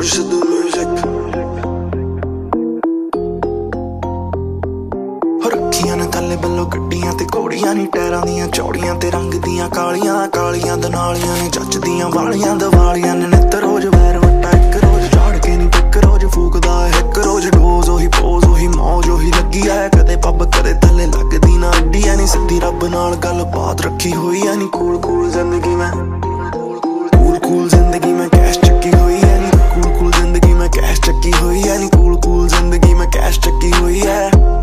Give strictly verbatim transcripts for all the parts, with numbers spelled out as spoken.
push the music हो रखियां ने थल्ले बल्लो गड्डियां ते घोड़ियां नी टैरां दियां चौड़ियां ते रंग दियां कालियां कालियां दनालियां ने जचदियां वालियां दवालियां ने नित रोज वैर वट्टा इक रोज झाड़ के नी पिक रोज फूकदा इक रोज डोज ओही पोज ओही मौज ओही लगी है कदे पब कदे थल्ले लगदी ना अड्डी ऐ नी सिद्धी रब नाल गल बात रखी होई ऐ नी कूल कूल जिंदगी मैं कूल कूल जिंदगी मैं कैश चक्की हुई है नी कूल कूल जिंदगी मैं कैश चक्की हुई है नी कूल कूल जिंदगी मैं कैश चक्की हुई है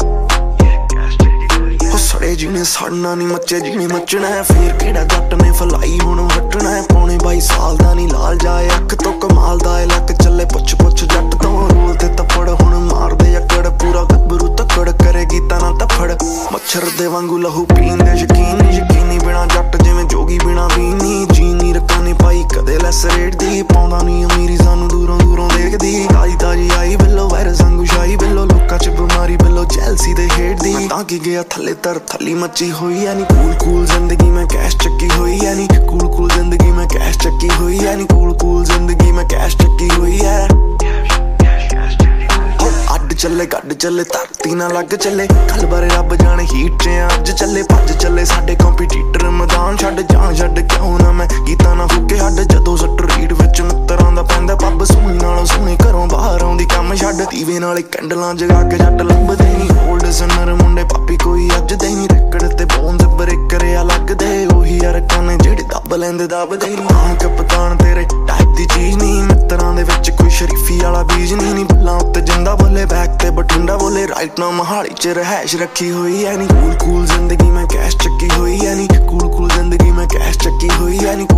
सड़े जीने सड़ना नी मचे जीने मचना है फिर केड़ा जट ने फलाई हुण हटना है पौने बाई साल दा नी लाल जाए अख तो कमाल दा लक चले पुछ पुछ जट तो रोल ते तपड़ हुण मार दे अकड़ पूरा गब्बरू तकड़ करेगी तना तफड़ मच्छर दे वांगू लहू पींदे यकीन यकीनी बिना जट जिवें जोगी बिना बीनी जीनी रखा नी पाई कदे लैस रेट दी पाउंदा नी अमीरी सानू दूरों दूरों देखदी ताजी ताजी आई बिल्लो वायरस वांगू शाई बिल्लो लोकां च बीमारी बिल्लो जैलसी दे हेट दी तां की गया थल्ले तर थली मची हुई है नी कूल कूल जिंदगी मैं कैश चक्की हुई है नी कूल कूल जिंदगी मैं कैश चक्की हुई है नी कूल कूल जिंदगी मैं कैश चक्की हुई है अड चले गड चले धरती ना लग चले कल बारे रब जाने हीट च अज चले भज चले साडे कंपीटीटर मैदान छड्ड जान छड्ड क्यों ना मैं गीता ना फुके हड जदों सट रीड विच मित्तरां दा पैंदा पब सोहनी नालों सोहनी घरों बाहर आउंदी कम छड्ड दीवे नाले कैंडलां जगा के जट लभदे नी ओल्ड सनर मुंडे पापी कोई अज दे नी रिकड़ ते बोन दे ब्रेक करिया लगदे ओही यार काने जेड़े दब लैंदे दबदे नी हां कप्तान तेरे टाइप दी चीज नी मित्तरां दे विच कोई शरीफी वाला बीज नी नी बल्लां उत्ते जिंदा बोले बैक ते बठिंडा बोले राइट ना महाली च रहैश रखी हुई है नी कूल कूल जिंदगी मैं कैश चक्की हुई है नी कूल कूल जिंदगी मैं कैश चक्की हुई है नी